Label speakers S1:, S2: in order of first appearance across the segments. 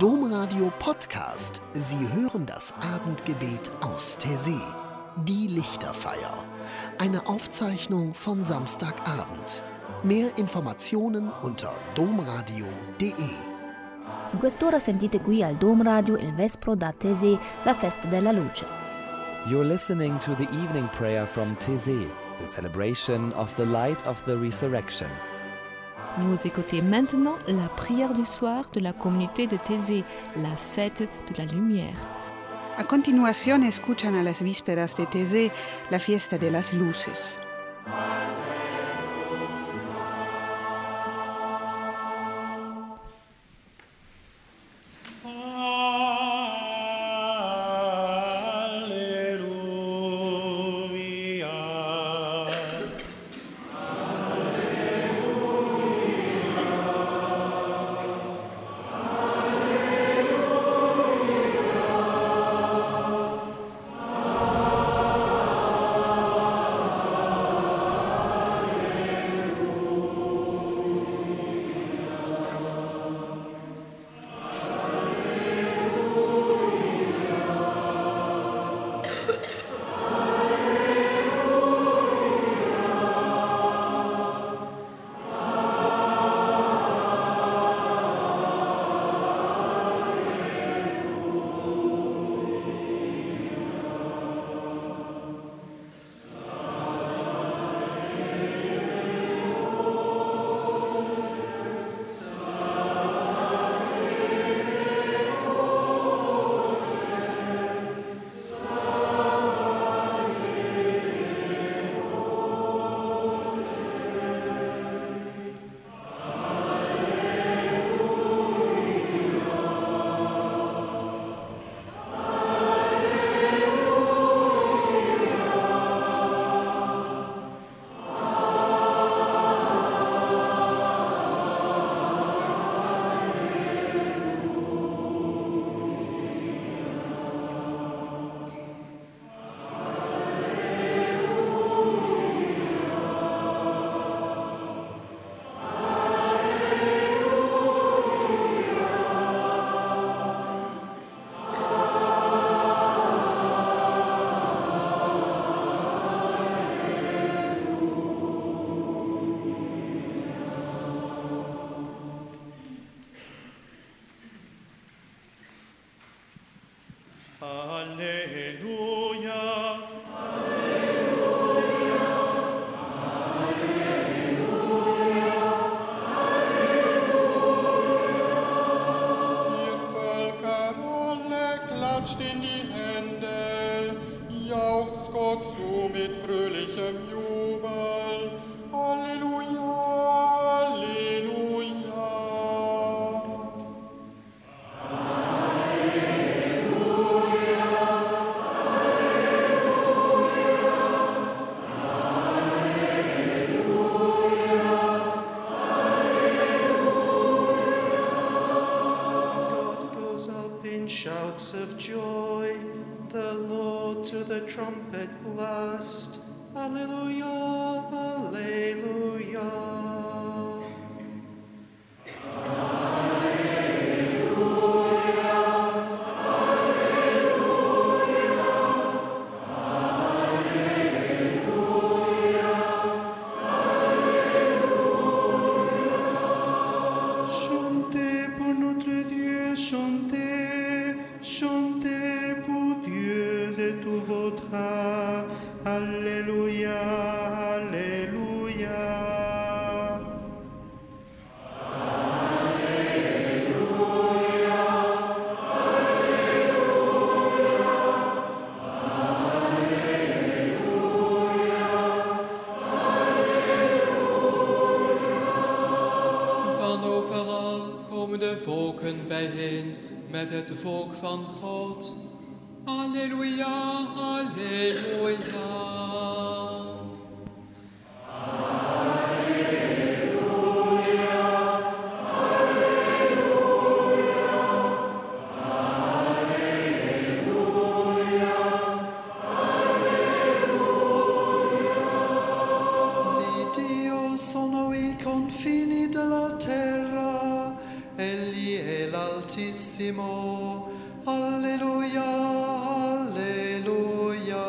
S1: Domradio Podcast. Sie hören das Abendgebet aus Taizé. Die Lichterfeier. Eine Aufzeichnung von Samstagabend. Mehr Informationen unter domradio.de.
S2: In quest'ora sentite qui al Dom Radio il Vespro da Taizé, la festa della luce.
S3: You're listening to the evening prayer from Taizé, the celebration of the light of the resurrection.
S4: Vous écoutez maintenant la prière du soir de la communauté de Taizé, la fête de la lumière.
S5: A continuación escuchan a las vísperas de Taizé, la fiesta de las luces.
S6: Shouts of joy, the Lord to the trumpet blast. Alleluia, alleluia. Alléluia, Alléluia.
S7: Van overal komen de volken bijeen met het volk van God. Alleluia, alleluia.
S6: Di Dio sono i confini della terra, egli è l'altezza Altissimo. Alleluia, alleluia.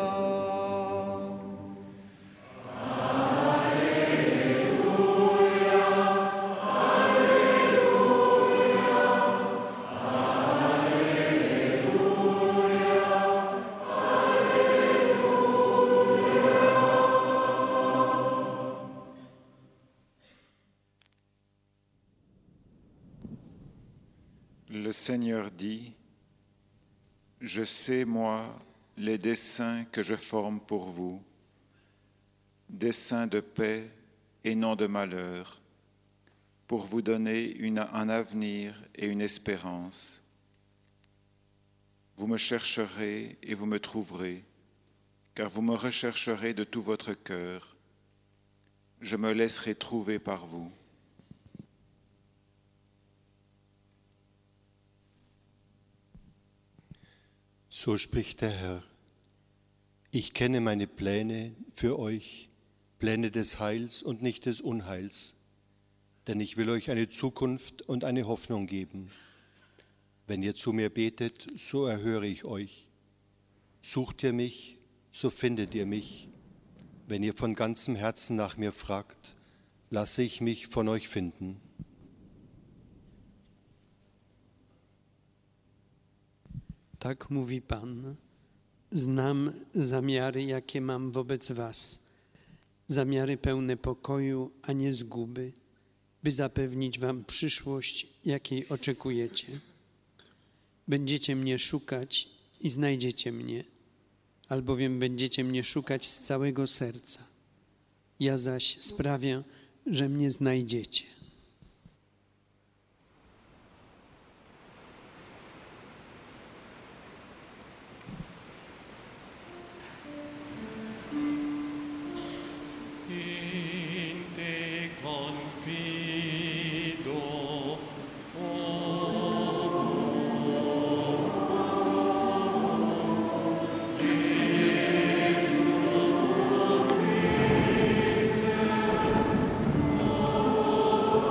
S8: Le Seigneur dit, « Je sais, moi, les desseins que je forme pour vous, desseins de paix et non de malheur, pour vous donner un avenir et une espérance. Vous me chercherez et vous me trouverez, car vous me rechercherez de tout votre cœur. Je me laisserai trouver par vous. »
S9: So spricht der Herr. Ich kenne meine Pläne für euch, Pläne des Heils und nicht des Unheils, denn ich will euch eine Zukunft und eine Hoffnung geben. Wenn ihr zu mir betet, so erhöre ich euch. Sucht ihr mich, so findet ihr mich. Wenn ihr von ganzem Herzen nach mir fragt, lasse ich mich von euch finden.
S10: Tak mówi Pan, znam zamiary, jakie mam wobec was, zamiary pełne pokoju, a nie zguby, by zapewnić wam przyszłość, jakiej oczekujecie. Będziecie mnie szukać i znajdziecie mnie, albowiem będziecie mnie szukać z całego serca. Ja zaś sprawię, że mnie znajdziecie.
S6: Alleluia.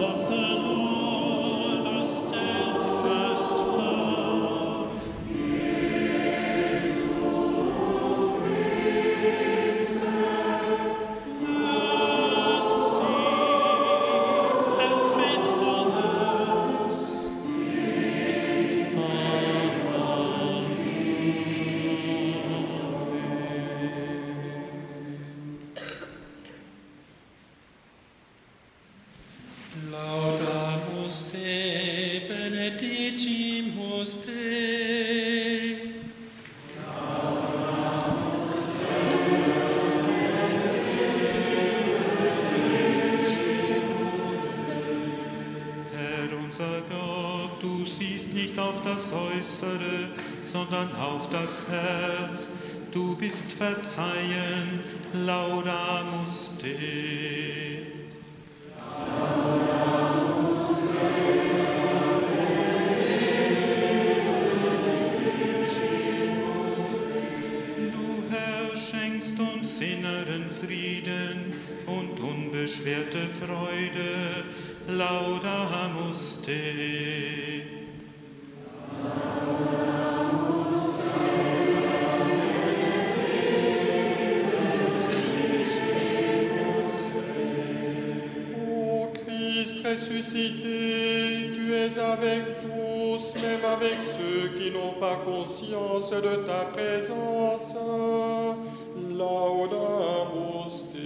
S11: of the Lord are steadfast love. Mercy and faithfulness. Laudamus te, benedicimus te.
S12: Herr unser Gott, du siehst nicht auf das Äußere, sondern auf das Herz. Du bist verzeihen, Laudamus te. Inneren Frieden und unbeschwerte Freude, Laudamus te.
S6: Ô Christ ressuscité, tu es avec tous, même avec ceux qui n'ont pas conscience de ta présence. Laudamus te.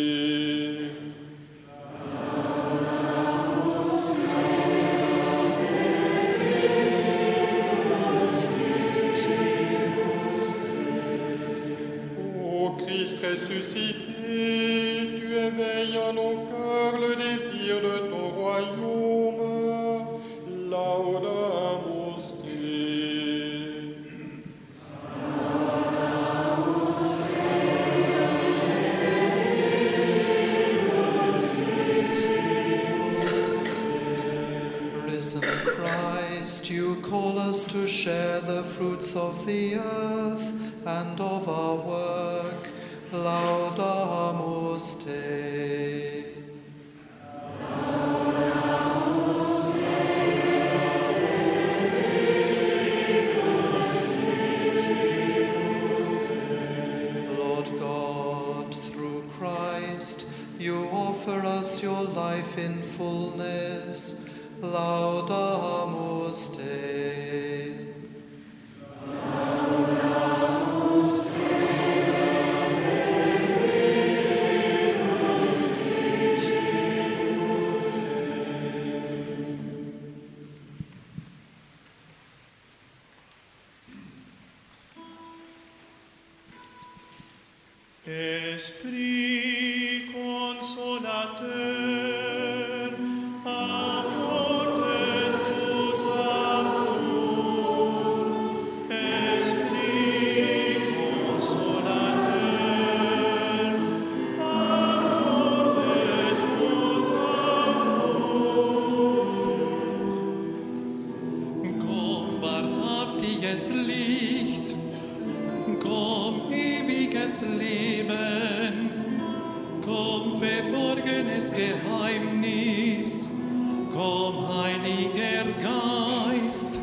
S6: Ô Christ ressuscité, tu éveilles en nos cœurs le désir de ton royaume. Laudamus te.
S13: Risen Christ, you call us to share the fruits of the earth and of our work. Laudamus te. Lord God, through Christ, you offer us your life in fullness. Laudamus te.
S11: Esprit consolateur, apporte tout amour. Esprit consolateur, apporte tout amour. Komm, wahrhaftiges Licht, komm, ewiges Leben, komm, verborgenes Geheimnis, komm, Heiliger Geist.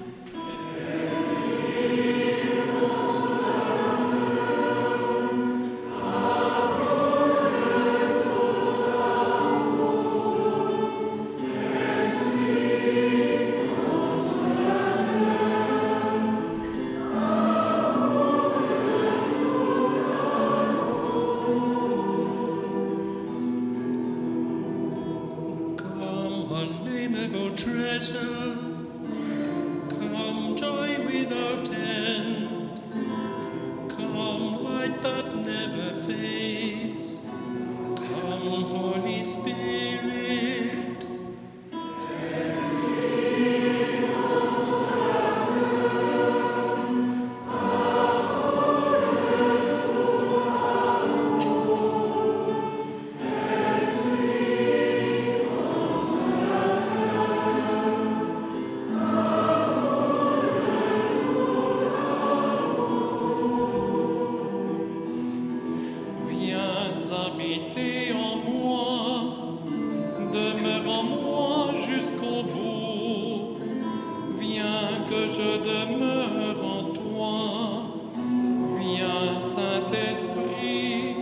S11: Unnameable treasure, come joy without end, come light that never fades, come Holy Spirit. je demeure en toi. Viens, Saint-Esprit.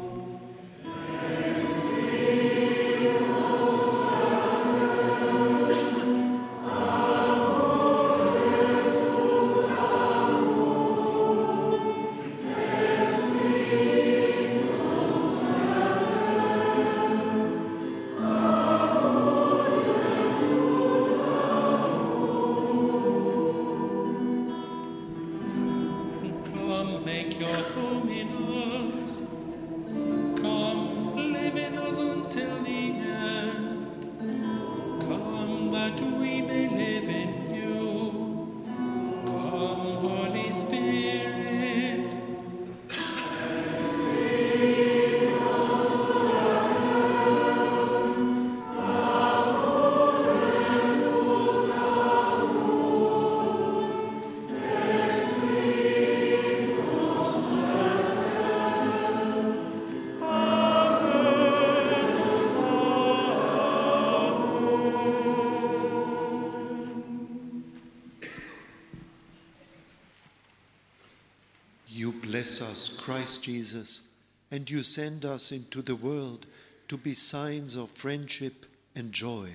S13: Bless us, Christ Jesus, and you send us into the world to be signs of friendship and joy.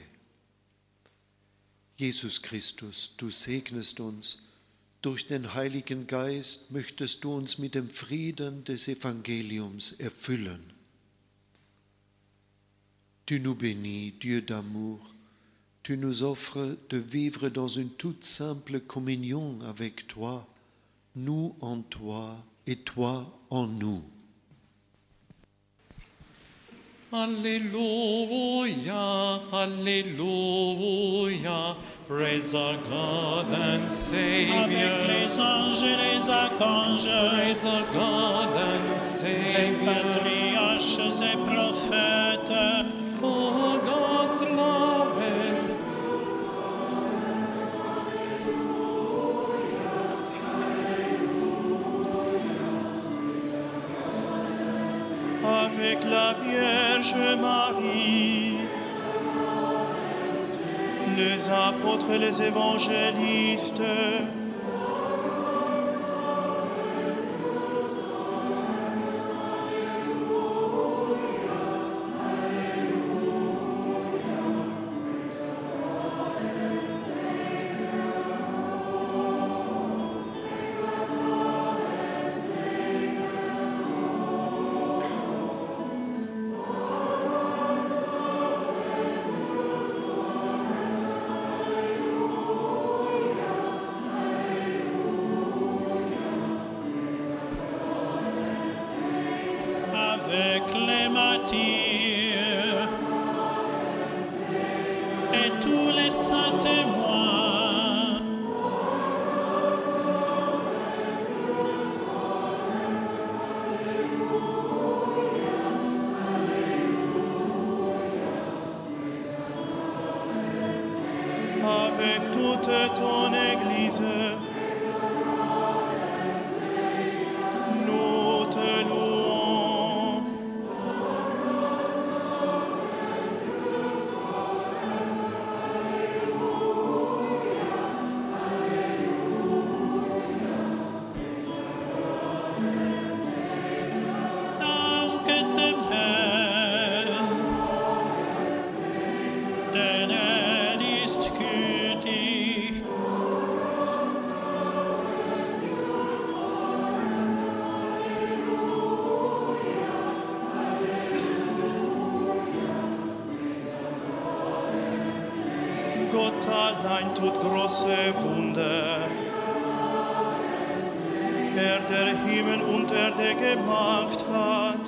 S13: Jesus Christus, du segnest uns. Durch den Heiligen Geist möchtest du uns mit dem Frieden des Evangeliums erfüllen. Tu nous bénis, Dieu d'amour. Tu nous offres de vivre dans une toute simple communion avec toi, nous en toi et toi en nous.
S11: Alleluia, Alleluia, praise our God and Savior.
S14: Avec les anges et les archanges,
S11: praise our God and Savior.
S14: Les patriarches et prophètes,
S11: for God's love and
S14: avec la Vierge Marie, les apôtres et les évangélistes, avec les martyrs et tous les saints témoins, avec toute ton Église, nous te louons. Danke dem Herrn, denn ist gütig. Gott allein tut große Wunder. Der Himmel und Erde gemacht hat.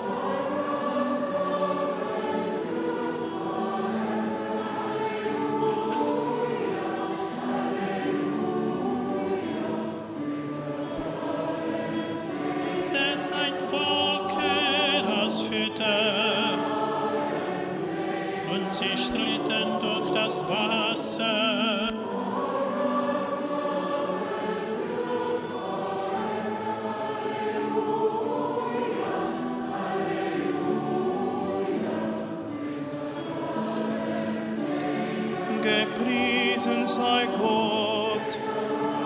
S14: Der sein Volk ausführte und sie stritten durch das Wasser. Gepriesen sei Gott,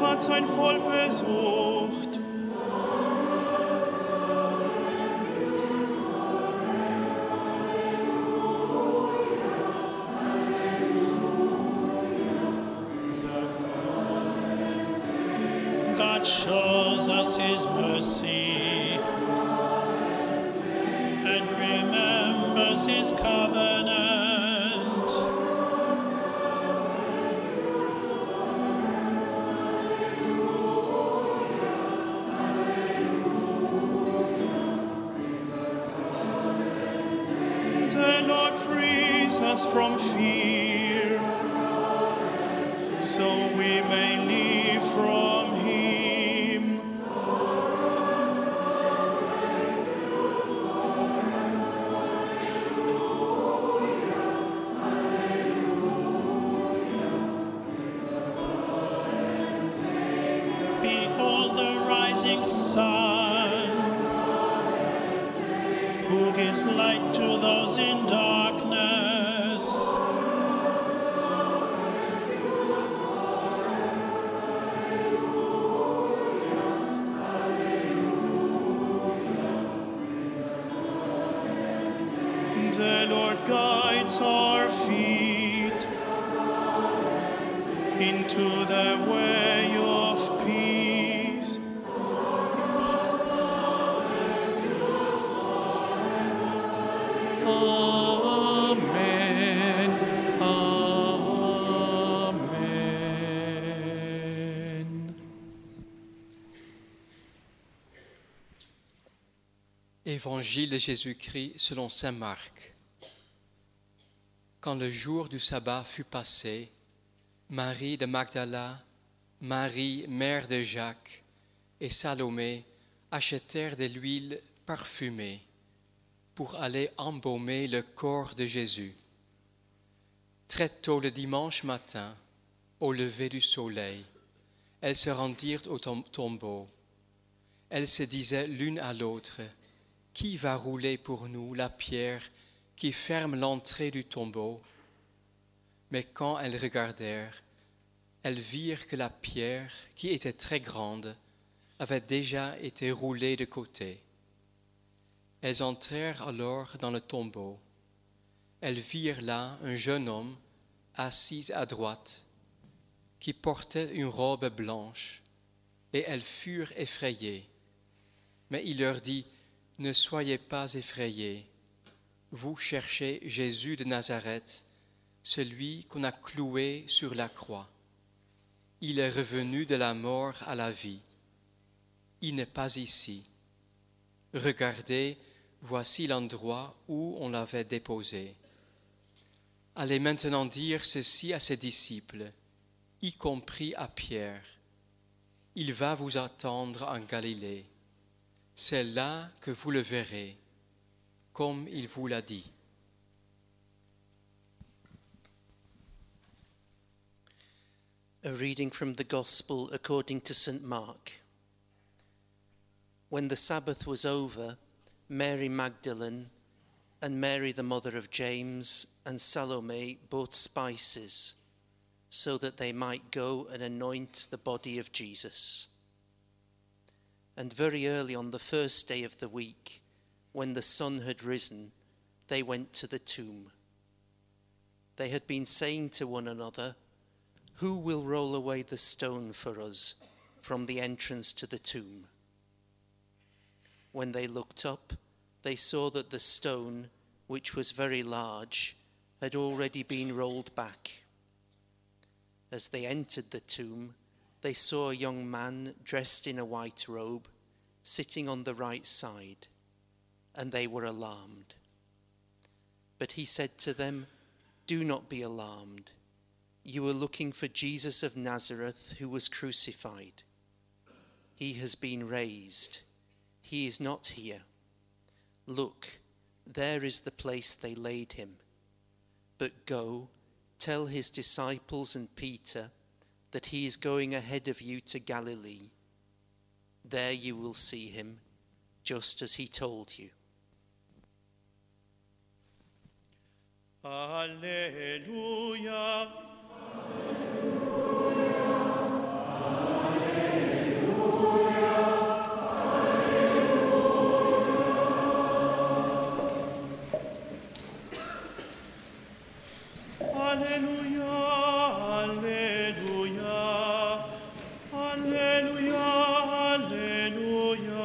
S14: hat sein Volk besucht.
S11: God shows us his mercy and remembers his covenant.
S14: The Lord frees us from fear, so we may live from him.
S11: Behold the rising sun, who gives light to those in darkness.
S14: The Lord guides our feet into the way of peace.
S7: Amen. Amen. Évangile de Jésus-Christ selon saint Marc. Quand le jour du sabbat fut passé, Marie de Magdala, Marie, mère de Jacques, et Salomé achetèrent de l'huile parfumée pour aller embaumer le corps de Jésus. Très tôt le dimanche matin, au lever du soleil, elles se rendirent au tombeau. Elles se disaient l'une à l'autre, « Qui va rouler pour nous la pierre qui ferme l'entrée du tombeau ?» Mais quand elles regardèrent, elles virent que la pierre, qui était très grande, avait déjà été roulée de côté. Elles entrèrent alors dans le tombeau. Elles virent là un jeune homme assis à droite, qui portait une robe blanche, et elles furent effrayées. Mais il leur dit, « Ne soyez pas effrayés. Vous cherchez Jésus de Nazareth, celui qu'on a cloué sur la croix. Il est revenu de la mort à la vie. Il n'est pas ici. Regardez, voici l'endroit où on l'avait déposé. Allez maintenant dire ceci à ses disciples, y compris à Pierre. Il va vous attendre en Galilée. C'est là que vous le verrez, comme il vous l'a dit.
S15: A reading from the Gospel according to St. Mark. When the Sabbath was over, Mary Magdalene and Mary the mother of James and Salome bought spices so that they might go and anoint the body of Jesus. And very early on the first day of the week, when the sun had risen, they went to the tomb. They had been saying to one another, "Who will roll away the stone for us from the entrance to the tomb?" When they looked up, they saw that the stone, which was very large, had already been rolled back. As they entered the tomb, they saw a young man dressed in a white robe, sitting on the right side, and they were alarmed. But he said to them, "Do not be alarmed. You are looking for Jesus of Nazareth, who was crucified. He has been raised. He is not here. Look, there is the place they laid him. But go, tell his disciples and Peter that he is going ahead of you to Galilee. There you will see him, just as he told you."
S14: Alleluia. Halleluja, Halleluja, Halleluja, Halleluja.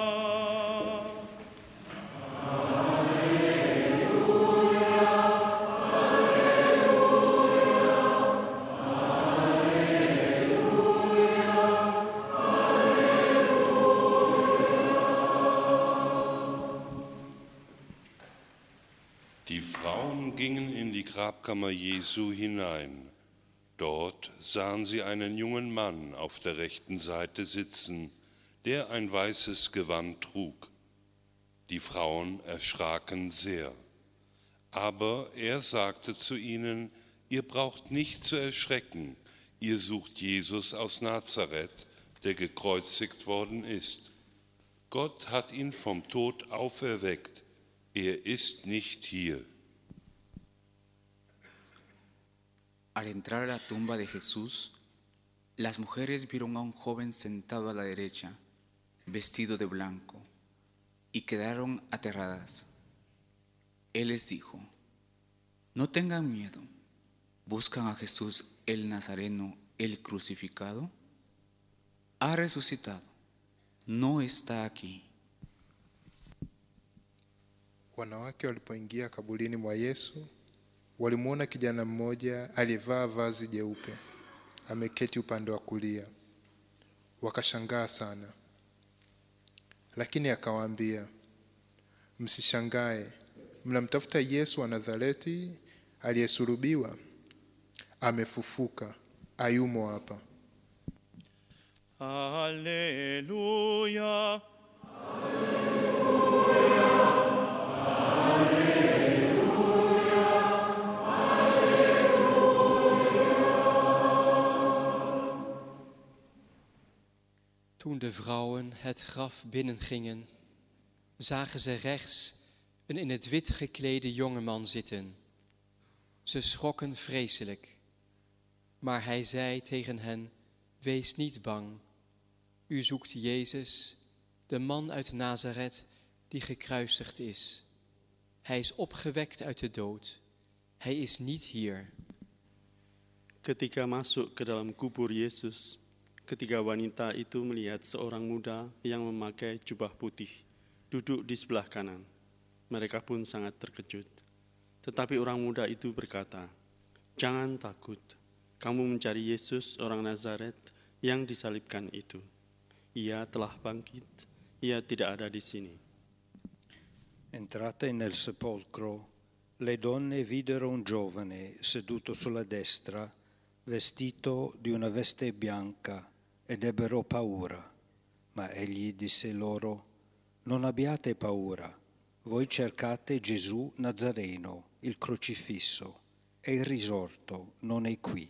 S16: Die Frauen gingen in die Grabkammer Jesu hinein. Dort sahen sie einen jungen Mann auf der rechten Seite sitzen, der ein weißes Gewand trug. Die Frauen erschraken sehr. Aber er sagte zu ihnen: Ihr braucht nicht zu erschrecken, ihr sucht Jesus aus Nazareth, der gekreuzigt worden ist. Gott hat ihn vom Tod auferweckt. Er ist nicht hier.
S17: Al entrar a la tumba de Jesús, las mujeres vieron a un joven sentado a la derecha, vestido de blanco, y quedaron aterradas. Él les dijo: No tengan miedo, ¿buscan a Jesús el Nazareno, el crucificado? Ha resucitado, no está aquí.
S18: Wanawake walipoingia kaburini mwa Yesu, walimwona kijana mmoja aliyevaa vazi jeupe, ameketi upande wa kulia. Wakashangaa sana. Lakini akawaambia, msishangae, mnamtafuta Yesu wa Nazareti aliyesulubiwa. Amefufuka, hayumo hapa.
S14: Halleluja.
S7: Toen de vrouwen het graf binnengingen, zagen ze rechts een in het wit geklede jongeman zitten. Ze schrokken vreselijk, maar hij zei tegen hen: Wees niet bang, u zoekt Jezus, de man uit Nazareth die gekruisigd is. Hij is opgewekt uit de dood, hij is niet hier.
S19: Ketika masuk ke dalam kubur Yesus, ketiga wanita itu melihat seorang muda yang memakai jubah putih duduk di sebelah kanan. Mereka pun sangat terkejut. Tetapi orang muda itu berkata, "Jangan takut, kamu mencari Yesus orang Nazaret yang disalibkan itu. Ia telah bangkit, ia tidak ada di sini."
S20: Entrate nel sepolcro, le donne videro un giovane seduto sulla destra, vestito di una veste bianca, ed ebbero paura. Ma egli disse loro: Non abbiate paura, voi cercate Gesù Nazareno, il crocifisso, è il risorto, non è qui.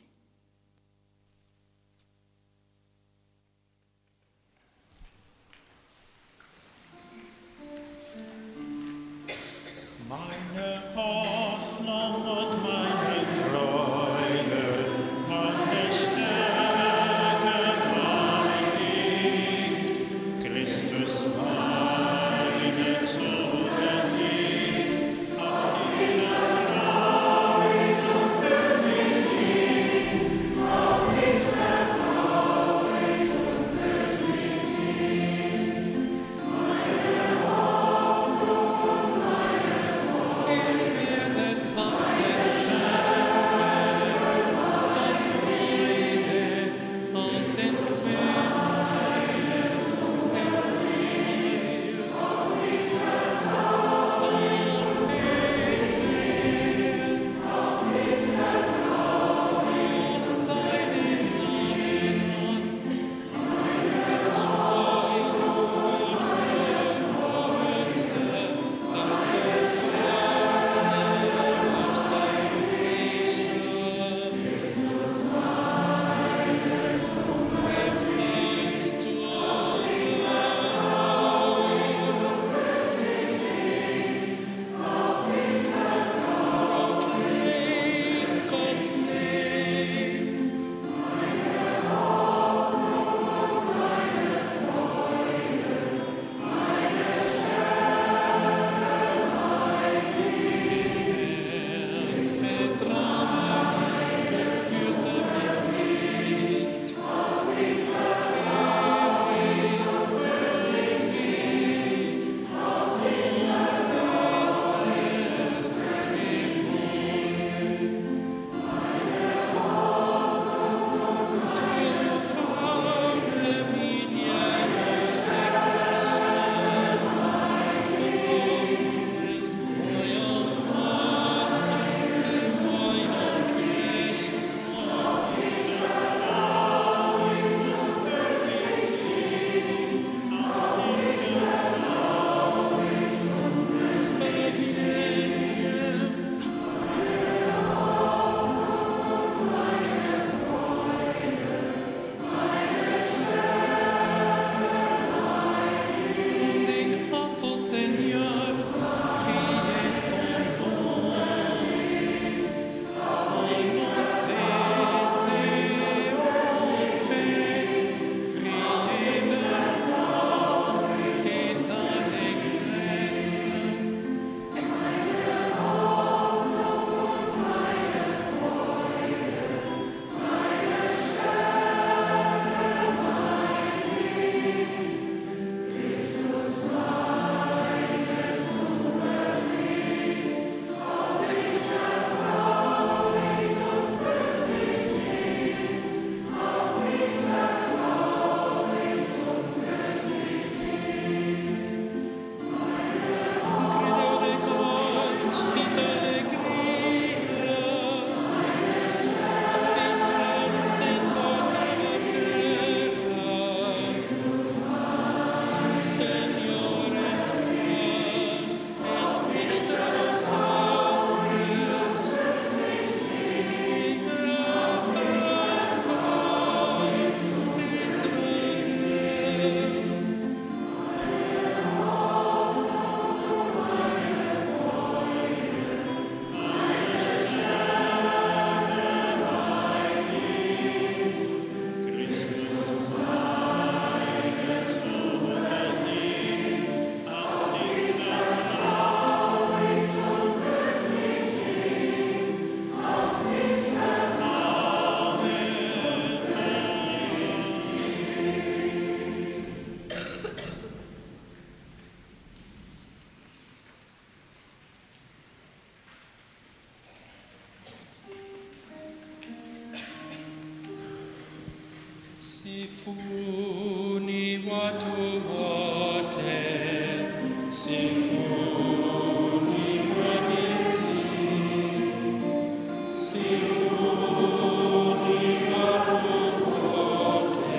S11: Meine Hoffnung und meine Freude, meine Stärke, mein Licht, Christus meine Zuversicht, auf dieser Reise für mich
S6: Sifuni watu wote, sifuni mwenyezi, sifuni watu wote,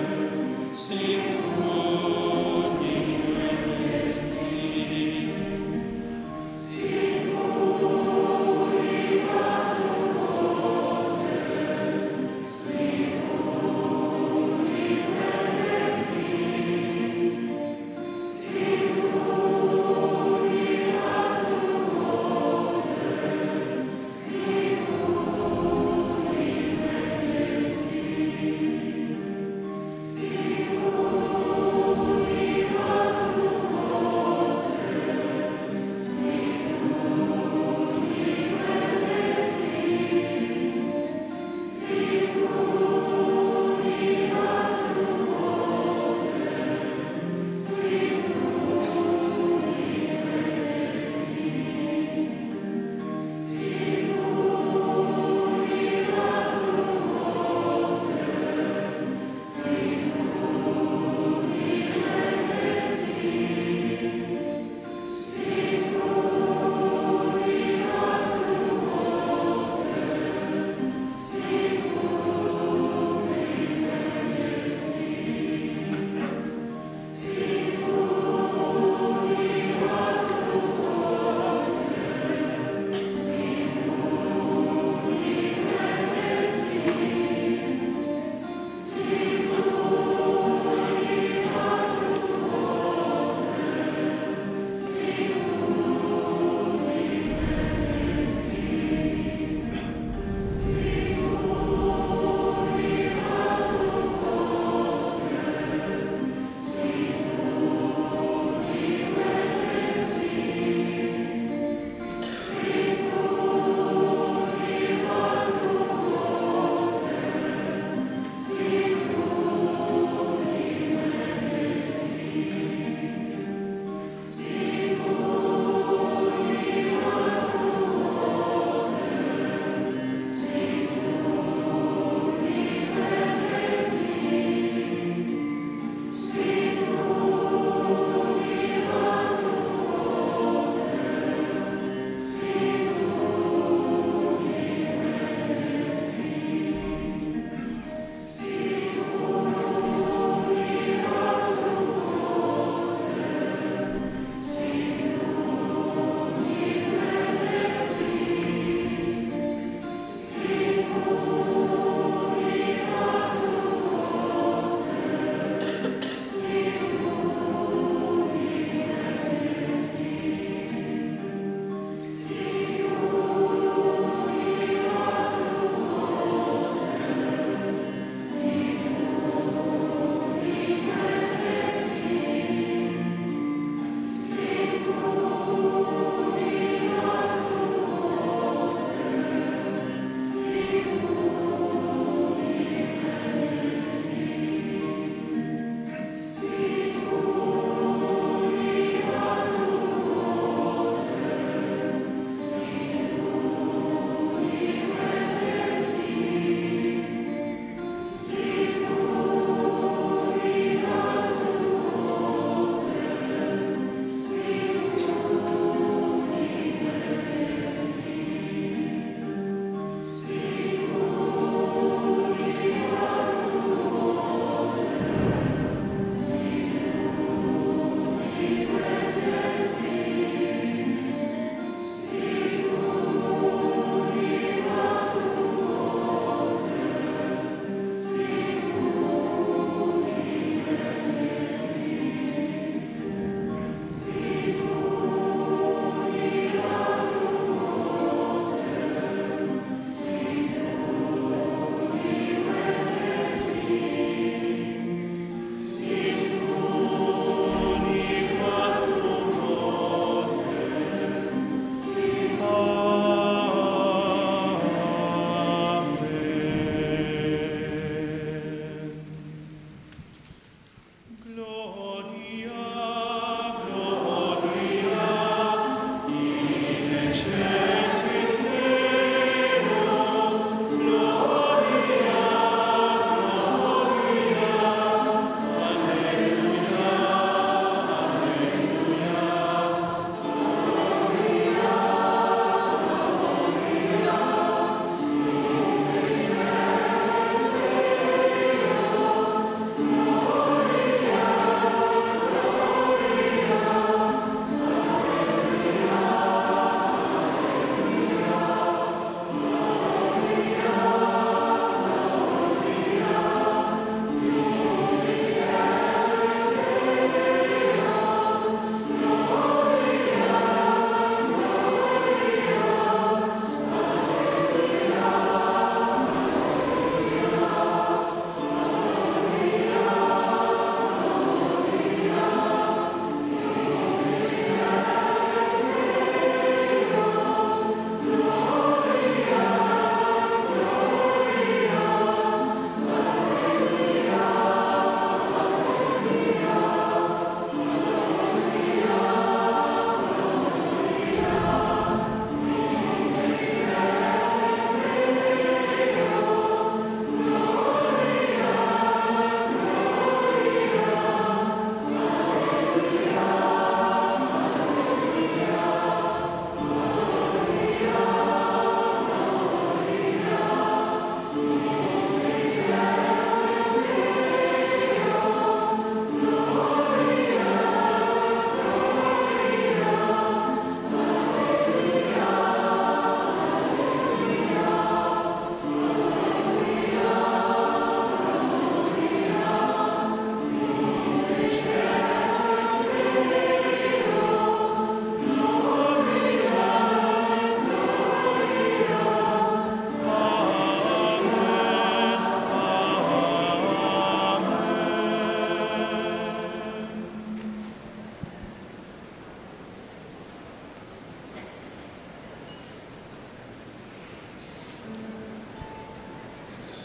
S6: sifuni mwenyezi. Sifuni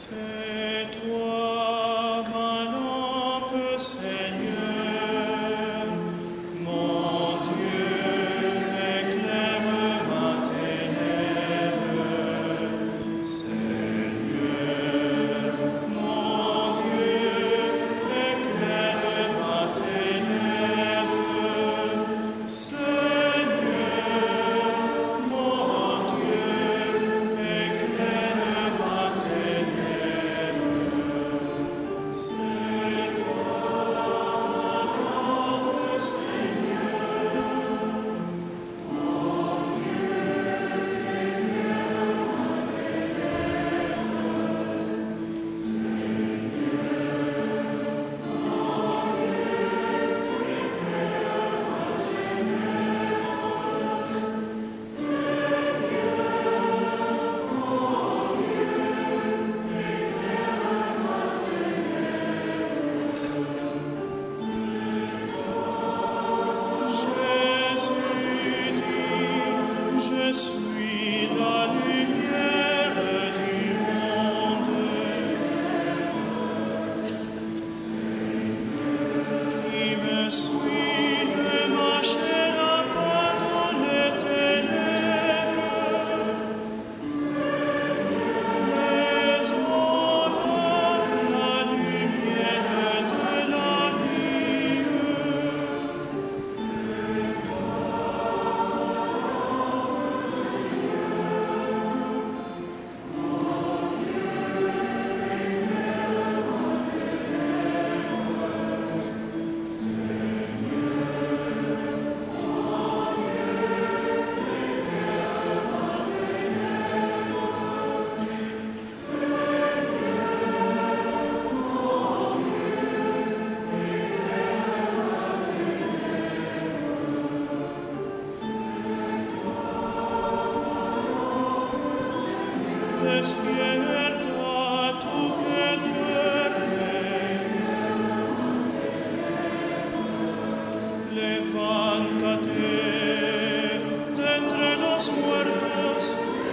S14: C'est toi ma lampe, Seigneur, mon Dieu, éclaire ma ténèbre. Seigneur, mon Dieu, éclaire ma ténèbre. Seigneur, mon Dieu, éclaire ma ténèbre. C'est toi ma lampe, Seigneur, mon Dieu, éclaire ma Jésus dit, je suis la lumière du monde. Qui me suit ne marchera pas dans les ténèbres, mais aura la lumière de la vie. Despierta tú que duermes, levántate de entre los muertos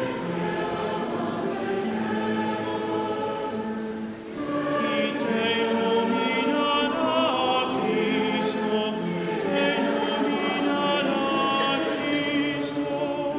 S14: y te iluminará Cristo, te iluminará Cristo.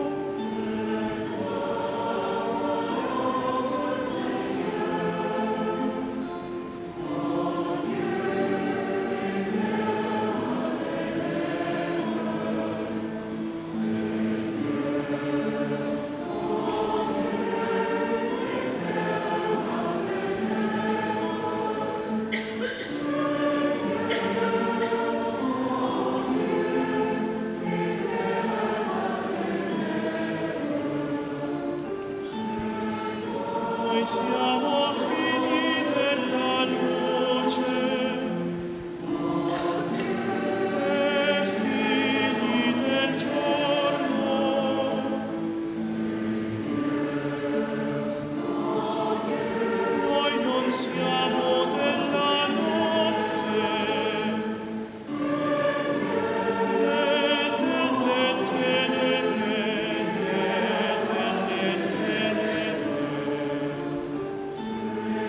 S14: Noi siamo figli della luce e figli del giorno. Noi non siamo della notte né delle tenebre, né delle tenebre.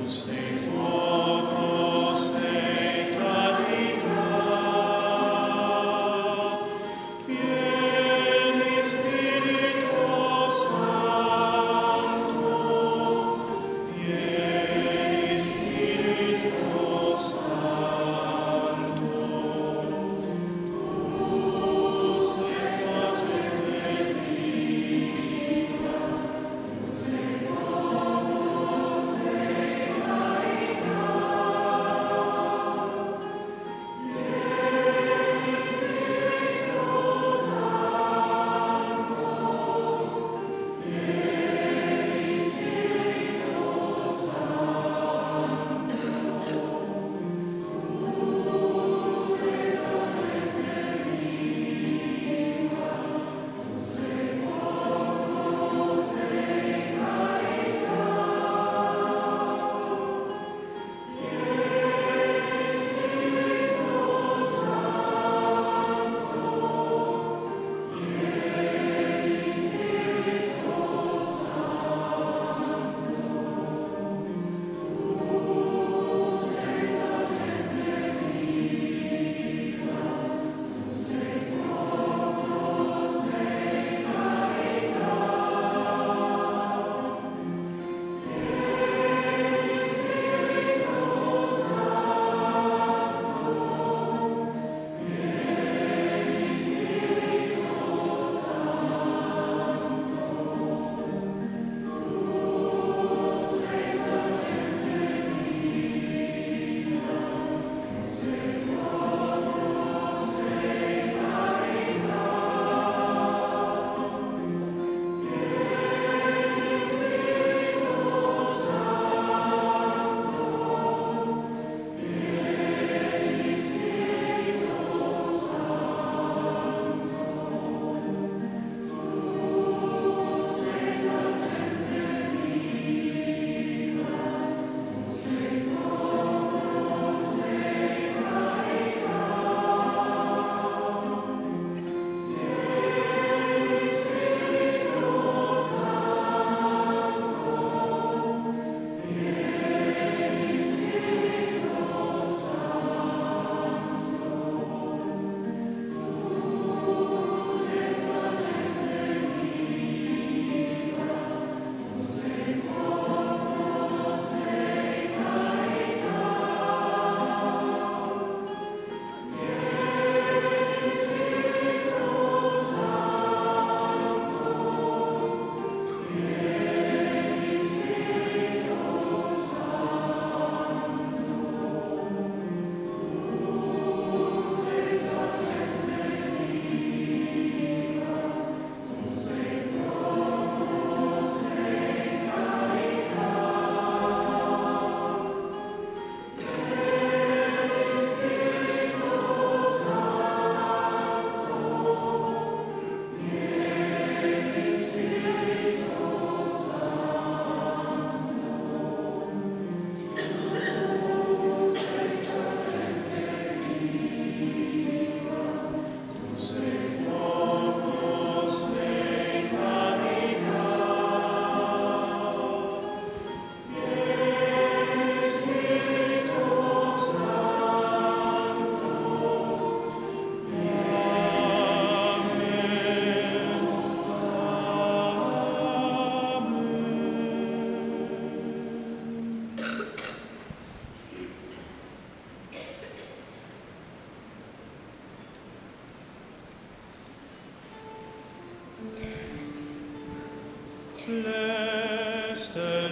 S14: Bless the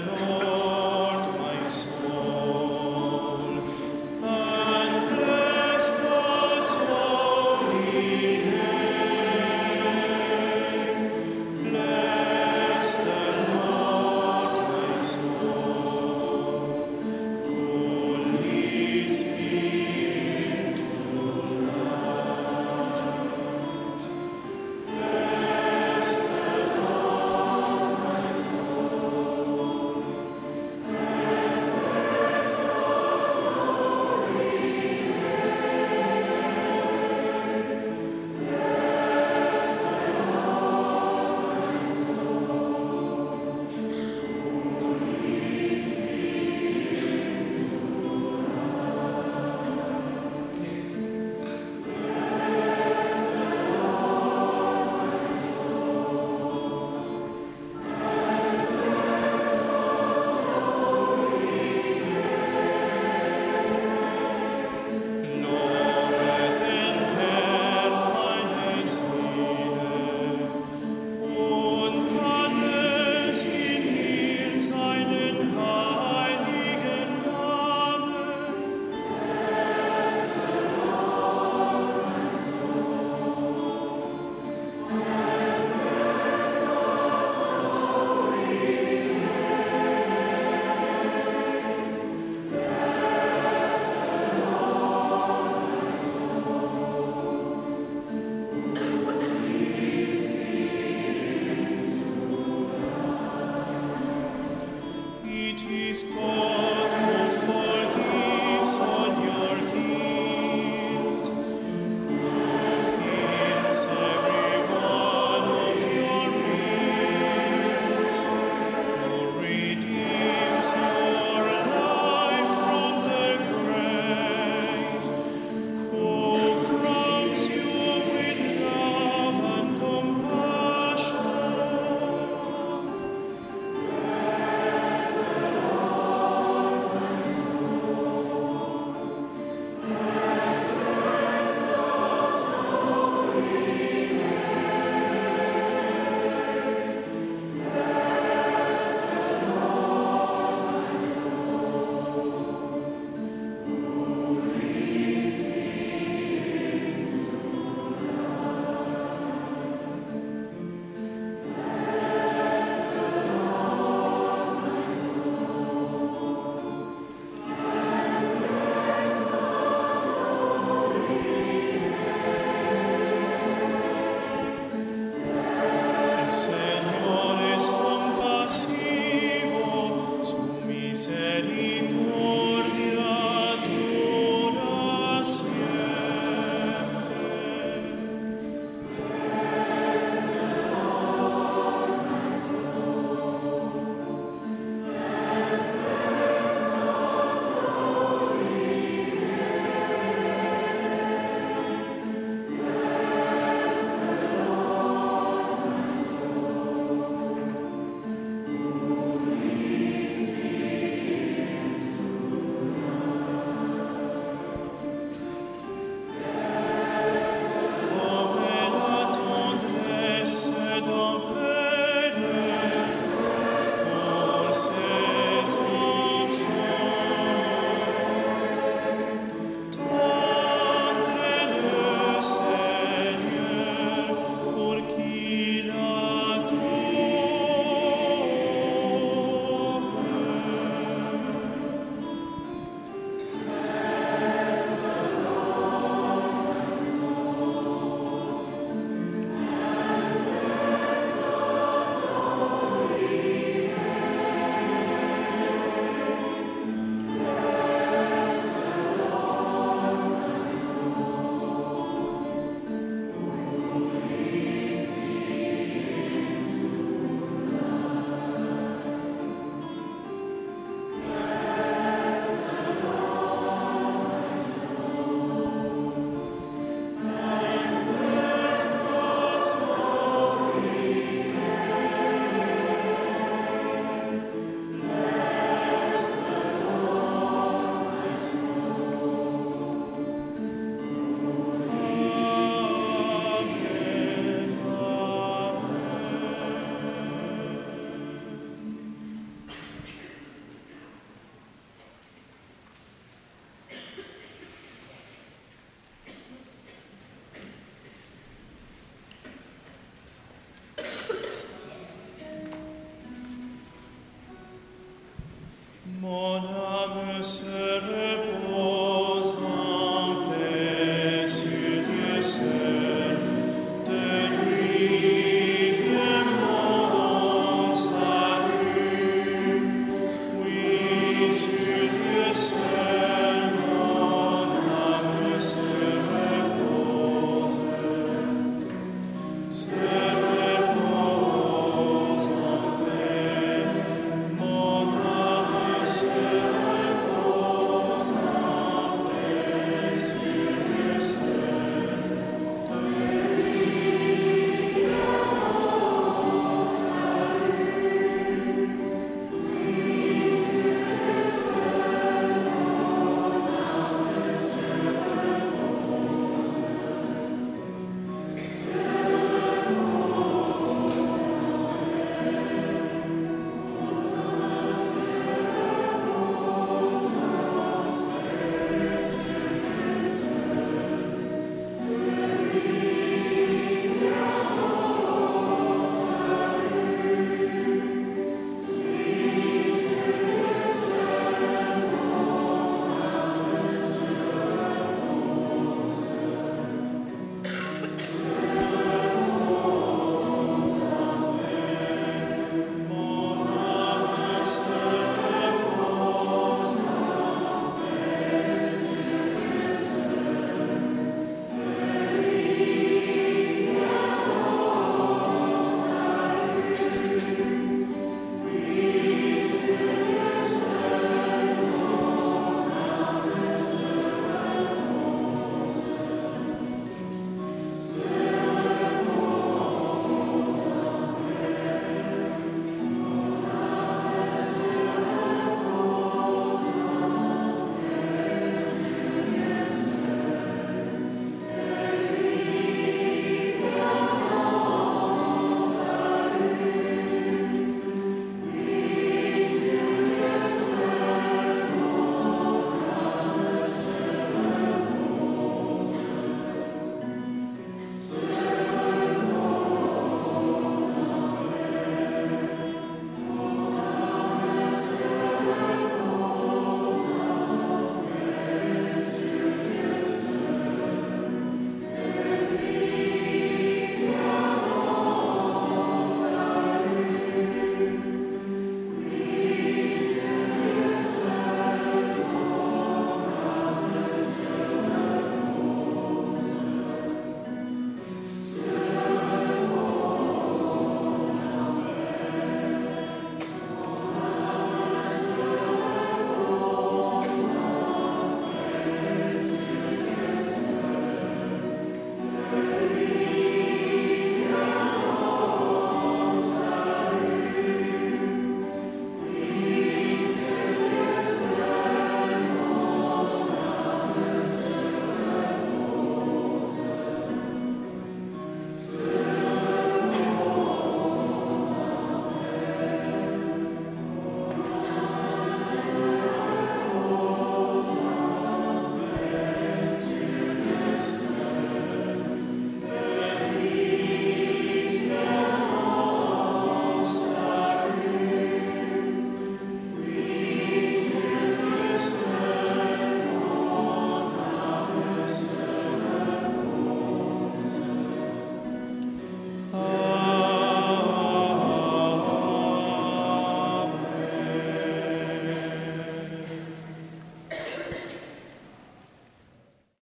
S14: Lord, my soul, and bless God's holy name. Bless the Lord, my soul, who leads me into life. Bless the Lord, my soul. Mon âme se